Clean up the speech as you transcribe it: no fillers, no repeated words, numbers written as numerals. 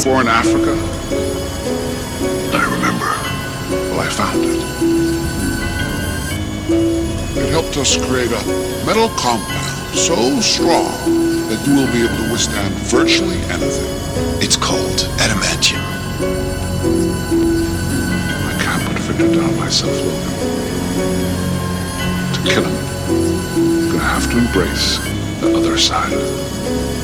before in Africa? I remember. Well, I found it. It helped us create a metal compound so strong that you will be able to withstand virtually anything. It's called adamantium. I can't put Victor down myself, Logan. To kill him, I'm gonna have to embrace the other side.